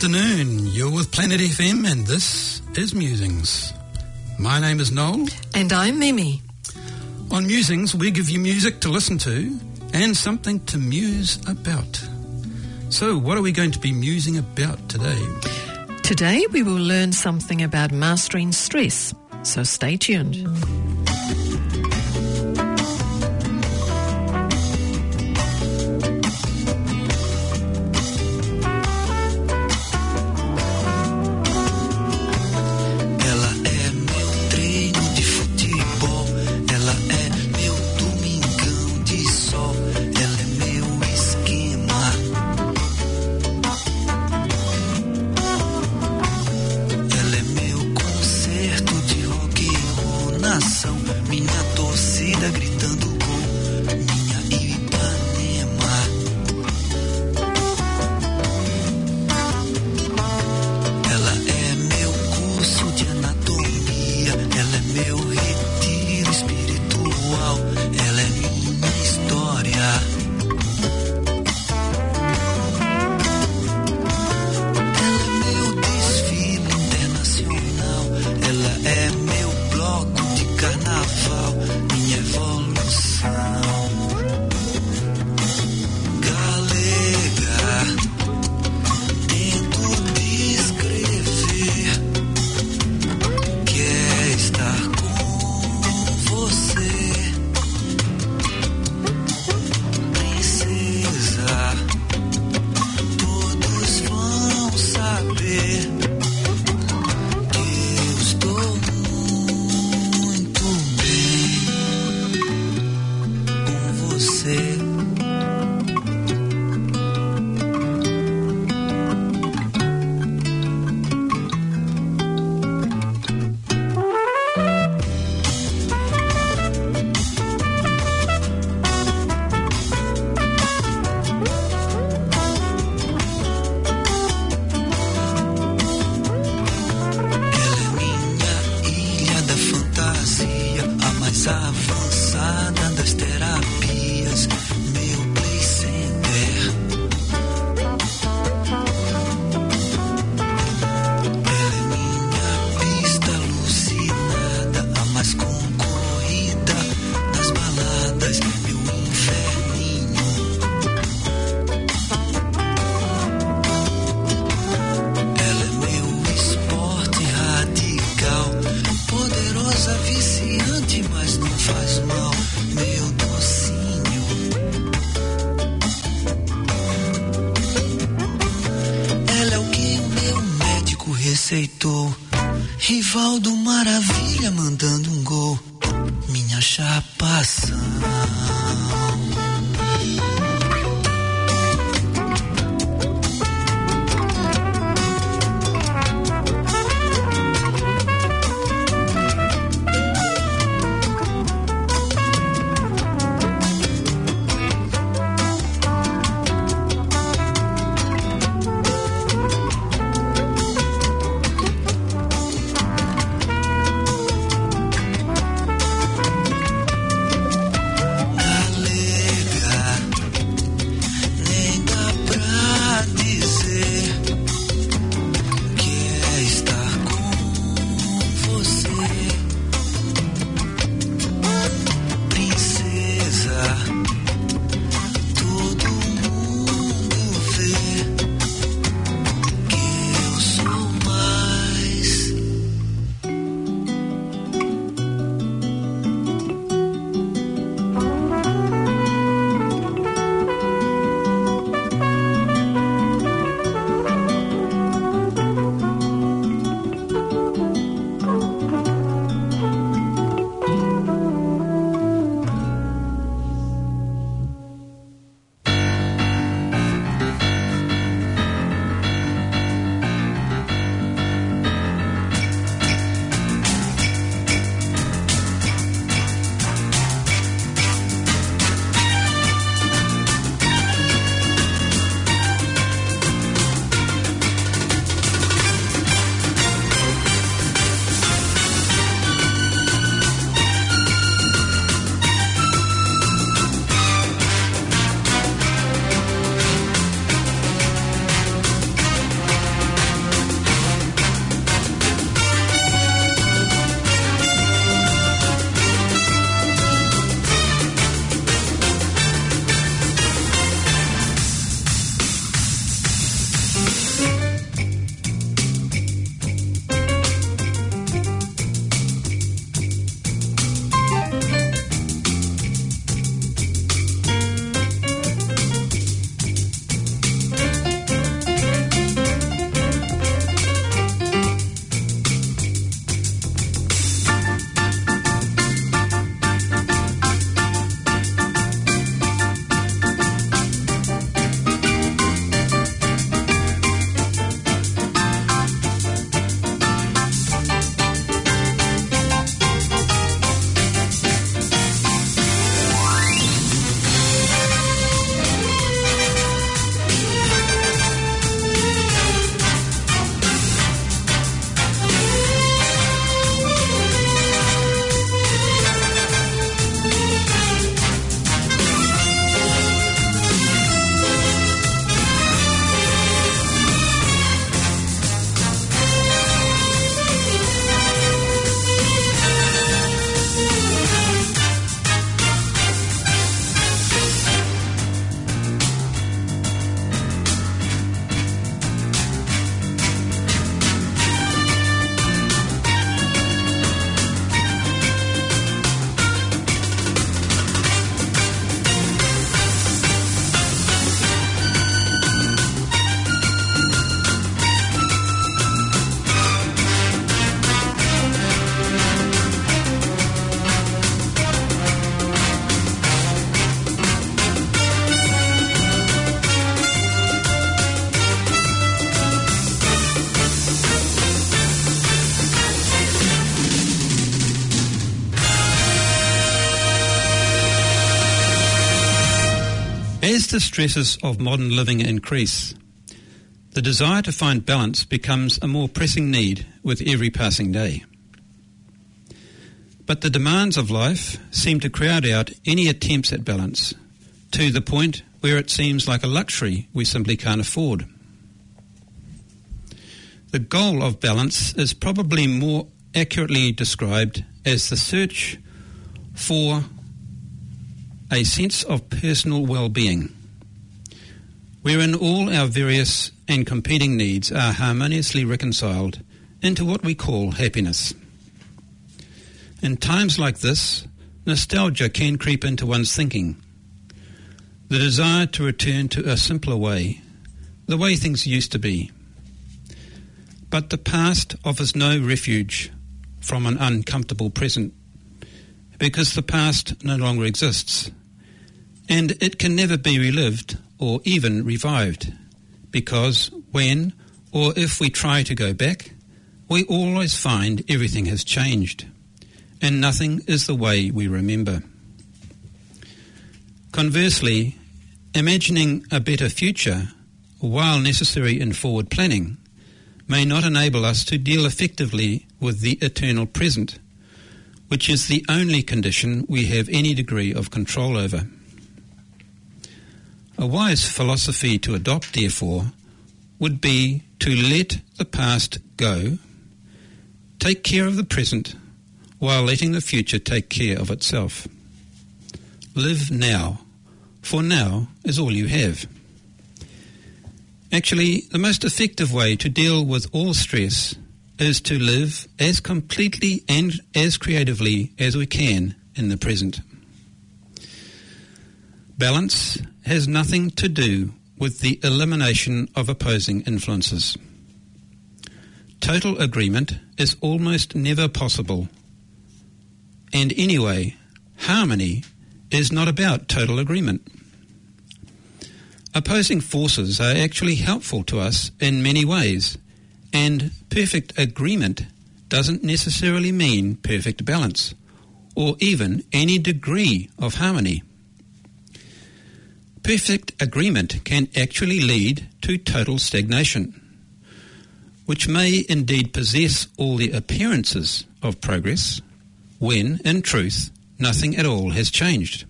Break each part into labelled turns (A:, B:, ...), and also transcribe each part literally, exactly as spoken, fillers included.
A: afternoon. You're with Planet F M and this is Musings. My name is Noel.
B: And I'm Mimi.
A: On Musings, we give you music to listen to and something to muse about. So, what are we going to be musing about today?
B: Today we will learn something about mastering stress, so stay tuned.
C: Receitou Rivaldo Maravilha mandando um gol, minha chapação.
A: As the stresses of modern living increase, the desire to find balance becomes a more pressing need with every passing day. But the demands of life seem to crowd out any attempts at balance, to the point where it seems like a luxury we simply can't afford. The goal of balance is probably more accurately described as the search for a sense of personal well-being, wherein all our various and competing needs are harmoniously reconciled into what we call happiness. In times like this, nostalgia can creep into one's thinking. The desire to return to a simpler way, the way things used to be. But the past offers no refuge from an uncomfortable present, because the past no longer exists, and it can never be relived or even revived, because when or if we try to go back, we always find everything has changed, and nothing is the way we remember. Conversely, imagining a better future, while necessary in forward planning, may not enable us to deal effectively with the eternal present, which is the only condition we have any degree of control over. A wise philosophy to adopt, therefore, would be to let the past go, take care of the present, while letting the future take care of itself. Live now, for now is all you have. Actually, the most effective way to deal with all stress is to live as completely and as creatively as we can in the present. Balance has nothing to do with the elimination of opposing influences. Total agreement is almost never possible. And anyway, harmony is not about total agreement. Opposing forces are actually helpful to us in many ways, and perfect agreement doesn't necessarily mean perfect balance, or even any degree of harmony. Perfect agreement can actually lead to total stagnation, which may indeed possess all the appearances of progress, when, in truth, nothing at all has changed.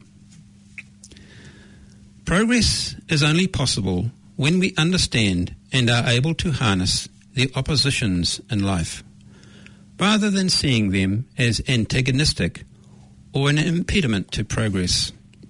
A: Progress is only possible when we understand and are able to harness the oppositions in life, rather than seeing them as antagonistic or an impediment to progress.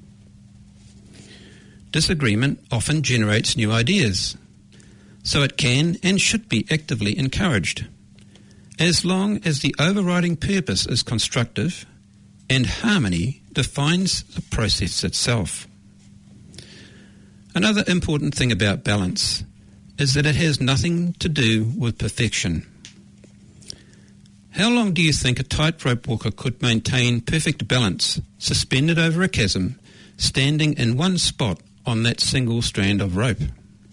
A: Disagreement often generates new ideas, so it can and should be actively encouraged, as long as the overriding purpose is constructive and harmony defines the process itself. Another important thing about balance is that it has nothing to do with perfection. How long do you think a tightrope walker could maintain perfect balance, suspended over a chasm, standing in one spot on that single strand of rope?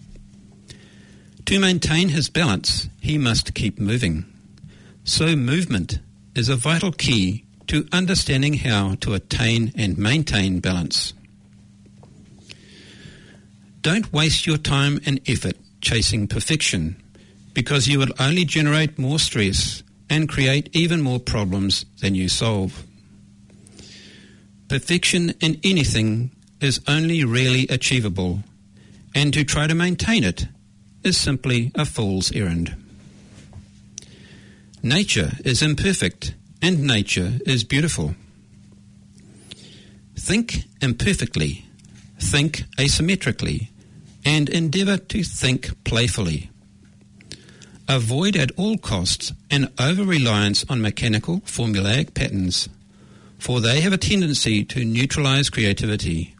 A: To maintain his balance, he must keep moving. So movement is a vital key to understanding how to attain and maintain balance. Don't waste your time and effort chasing perfection, because you will only generate more stress and create even more problems than you solve. Perfection in anything is only rarely achievable, and to try to maintain it is simply a fool's errand. Nature is imperfect, and nature is beautiful. Think imperfectly, think asymmetrically, and endeavour to think playfully. Avoid at all costs an over-reliance on mechanical, formulaic patterns, for they have a tendency to neutralise creativity.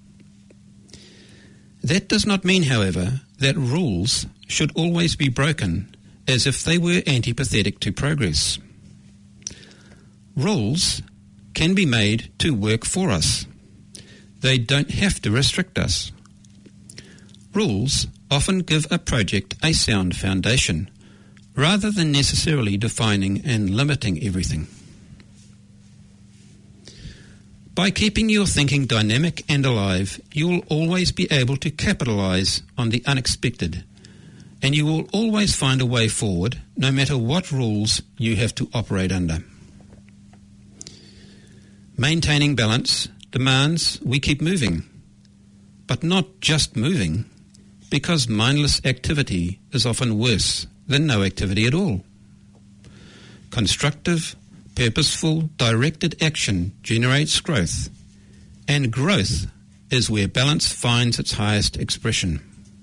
A: That does not mean, however, that rules should always be broken as if they were antipathetic to progress. Rules can be made to work for us. They don't have to restrict us. Rules often give a project a sound foundation, rather than necessarily defining and limiting everything. By keeping your thinking dynamic and alive, you will always be able to capitalize on the unexpected, and you will always find a way forward, no matter what rules you have to operate under. Maintaining balance demands we keep moving, but not just moving, because mindless activity is often worse than no activity at all. Constructive, purposeful, directed action generates growth, and growth is where balance finds its highest expression.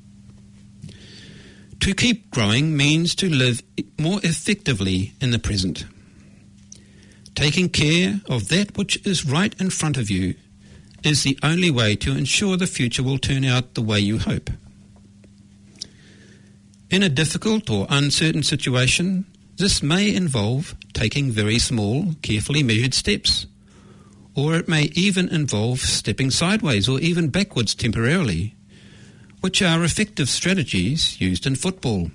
A: To keep growing means to live more effectively in the present. Taking care of that which is right in front of you is the only way to ensure the future will turn out the way you hope. In a difficult or uncertain situation, this may involve taking very small, carefully measured steps, or it may even involve stepping sideways or even backwards temporarily, which are effective strategies used in football.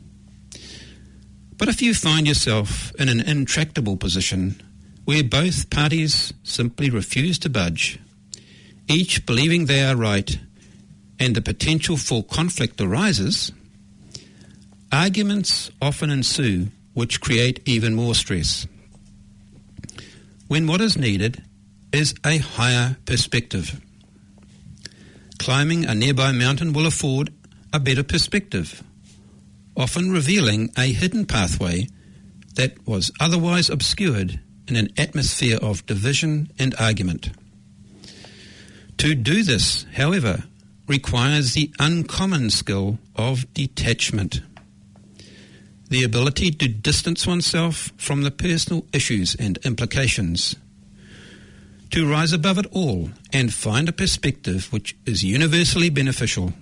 A: But if you find yourself in an intractable position where both parties simply refuse to budge, each believing they are right, and the potential for conflict arises, arguments often ensue which create even more stress, when what is needed is a higher perspective. Climbing a nearby mountain will afford a better perspective, often revealing a hidden pathway that was otherwise obscured in an atmosphere of division and argument. To do this, however, requires the uncommon skill of detachment, the ability to distance oneself from the personal issues and implications, to rise above it all and find a perspective which is universally beneficial.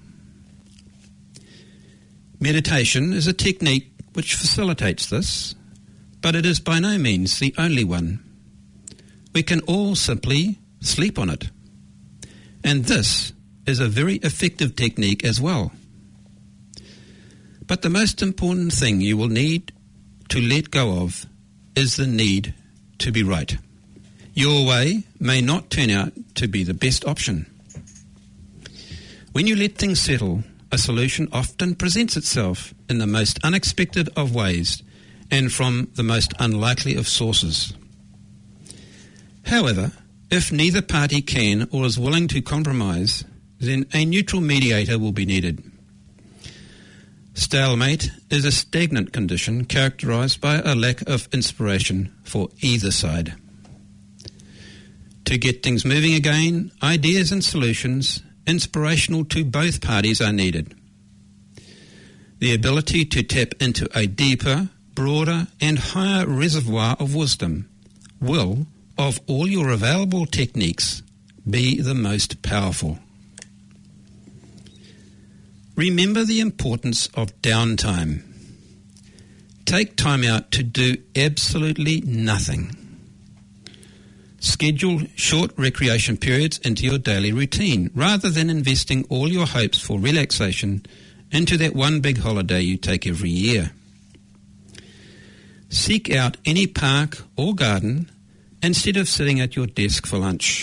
A: Meditation is a technique which facilitates this, but it is by no means the only one. We can all simply sleep on it, and this is a very effective technique as well. But the most important thing you will need to let go of is the need to be right. Your way may not turn out to be the best option. When you let things settle, a solution often presents itself in the most unexpected of ways and from the most unlikely of sources. However, if neither party can or is willing to compromise, then a neutral mediator will be needed. Stalemate is a stagnant condition characterized by a lack of inspiration for either side. To get things moving again, ideas and solutions inspirational to both parties are needed. The ability to tap into a deeper, broader and higher reservoir of wisdom will, of all your available techniques, be the most powerful. Remember the importance of downtime. Take time out to do absolutely nothing. Schedule short recreation periods into your daily routine rather than investing all your hopes for relaxation into that one big holiday you take every year. Seek out any park or garden instead of sitting at your desk for lunch.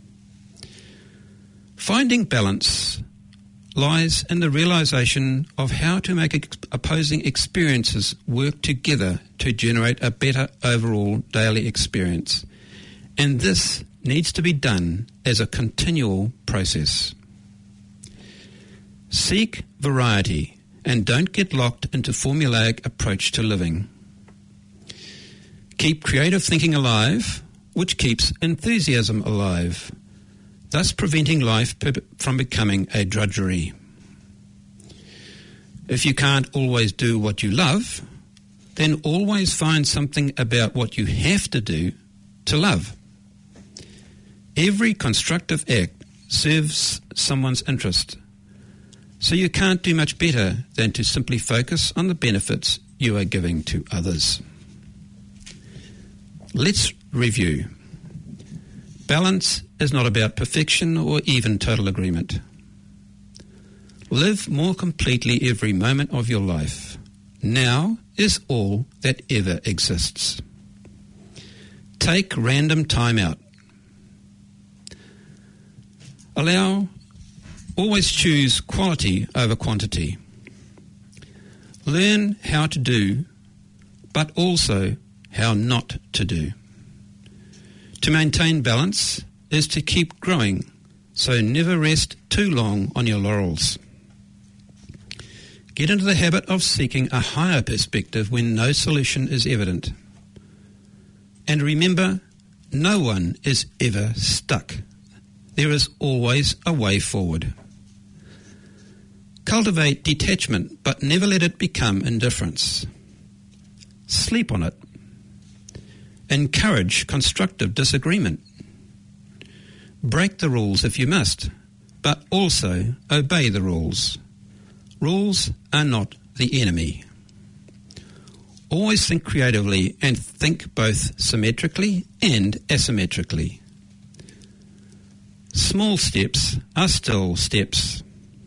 A: Finding balance lies in the realization of how to make ex- opposing experiences work together to generate a better overall daily experience. And this needs to be done as a continual process. Seek variety and don't get locked into formulaic approach to living. Keep creative thinking alive, which keeps enthusiasm alive, thus preventing life from becoming a drudgery. If you can't always do what you love, then always find something about what you have to do to love. Every constructive act serves someone's interest, so you can't do much better than to simply focus on the benefits you are giving to others. Let's review. Balance is not about perfection or even total agreement. Live more completely every moment of your life. Now is all that ever exists. Take random time out. Allow, always choose quality over quantity. Learn how to do, but also how not to do. To maintain balance is to keep growing, so never rest too long on your laurels. Get into the habit of seeking a higher perspective when no solution is evident. And remember, no one is ever stuck. There is always a way forward. Cultivate detachment, but never let it become indifference. Sleep on it. Encourage constructive disagreement. Break the rules if you must, but also obey the rules. Rules are not the enemy. Always think creatively and think both symmetrically and asymmetrically. Small steps are still steps.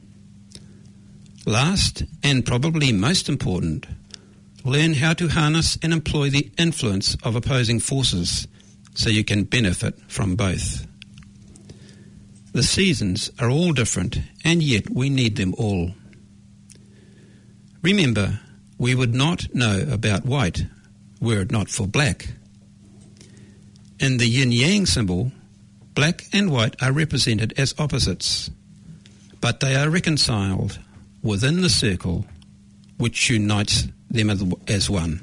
A: Last, and probably most important, learn how to harness and employ the influence of opposing forces so you can benefit from both. The seasons are all different, and yet we need them all. Remember, we would not know about white were it not for black. In the yin-yang symbol, black and white are represented as opposites, but they are reconciled within the circle which unites them as one.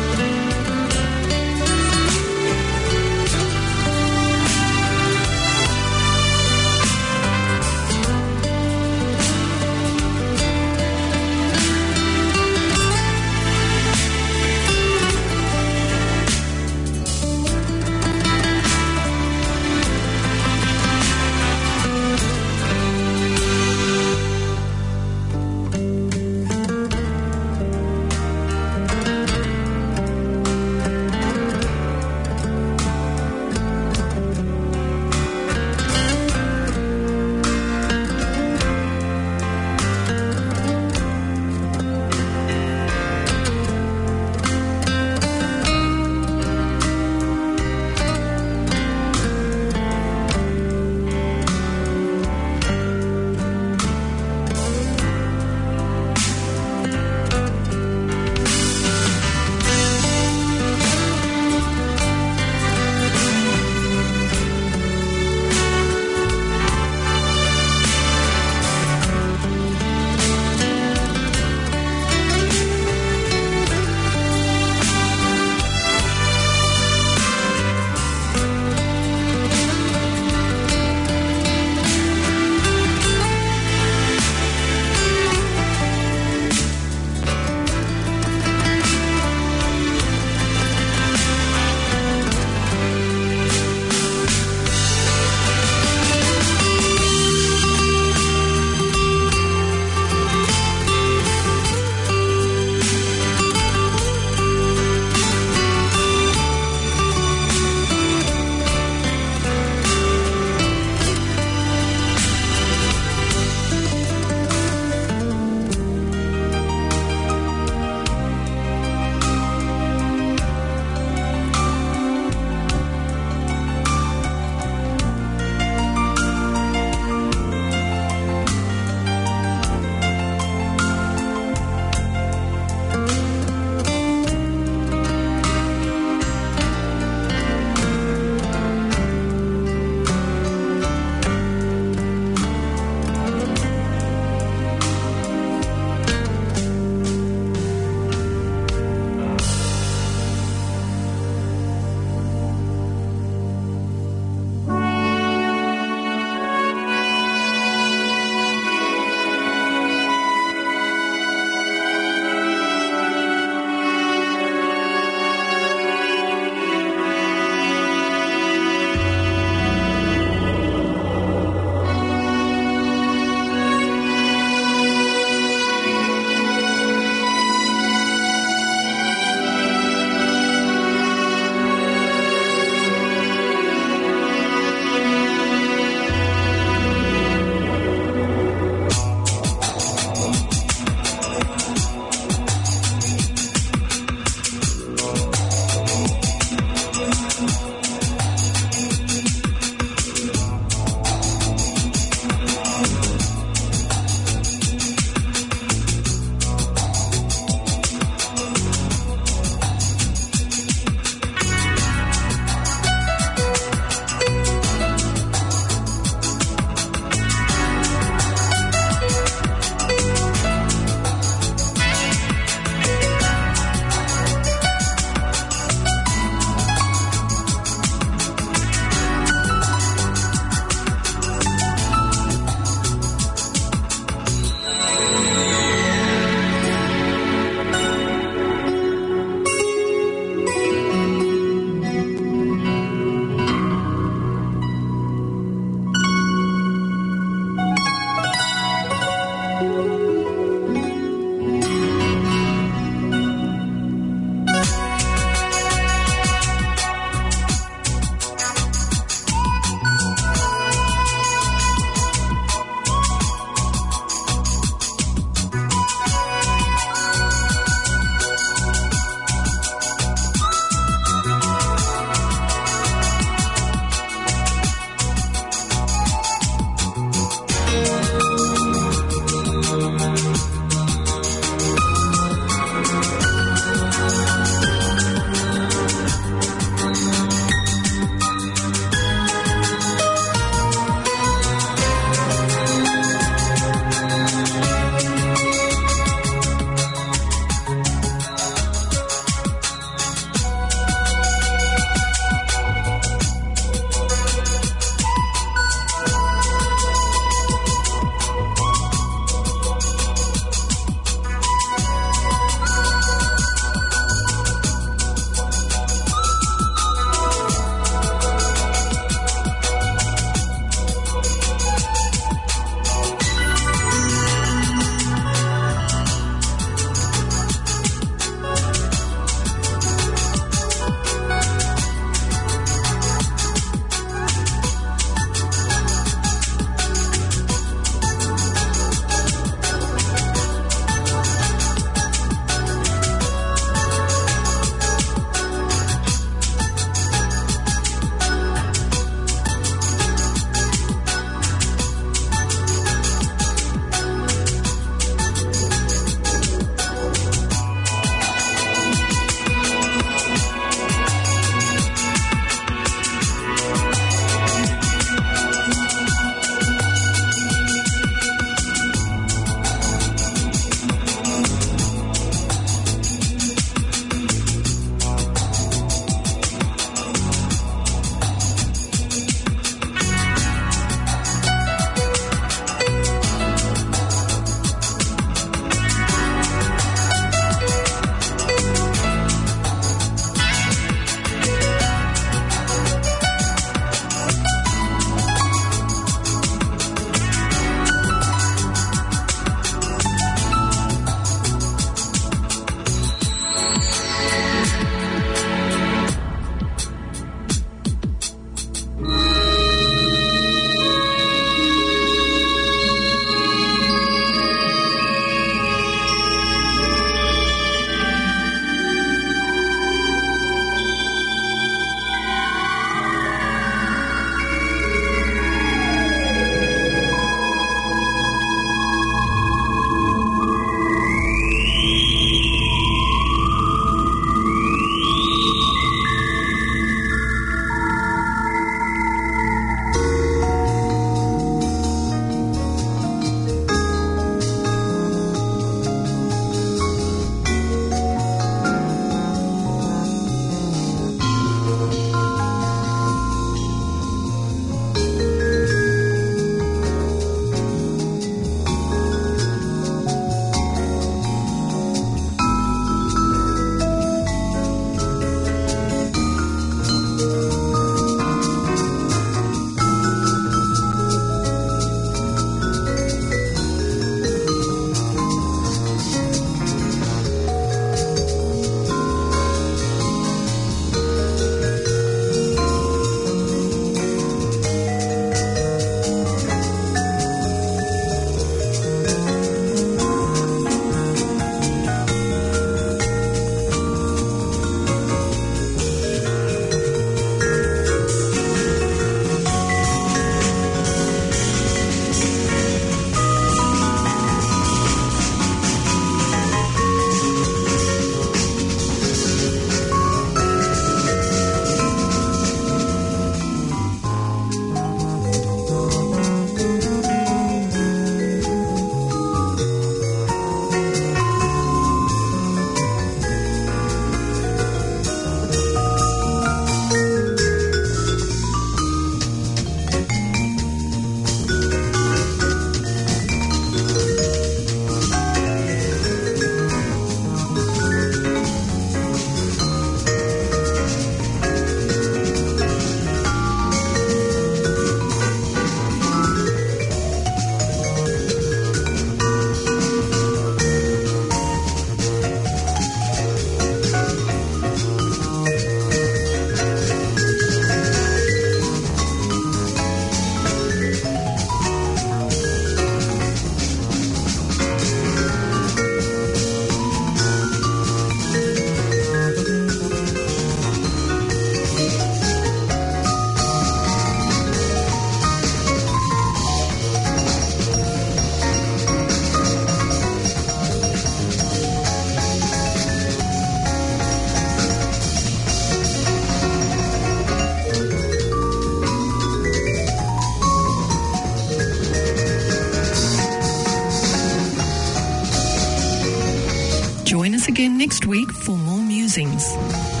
B: again next week for more musings.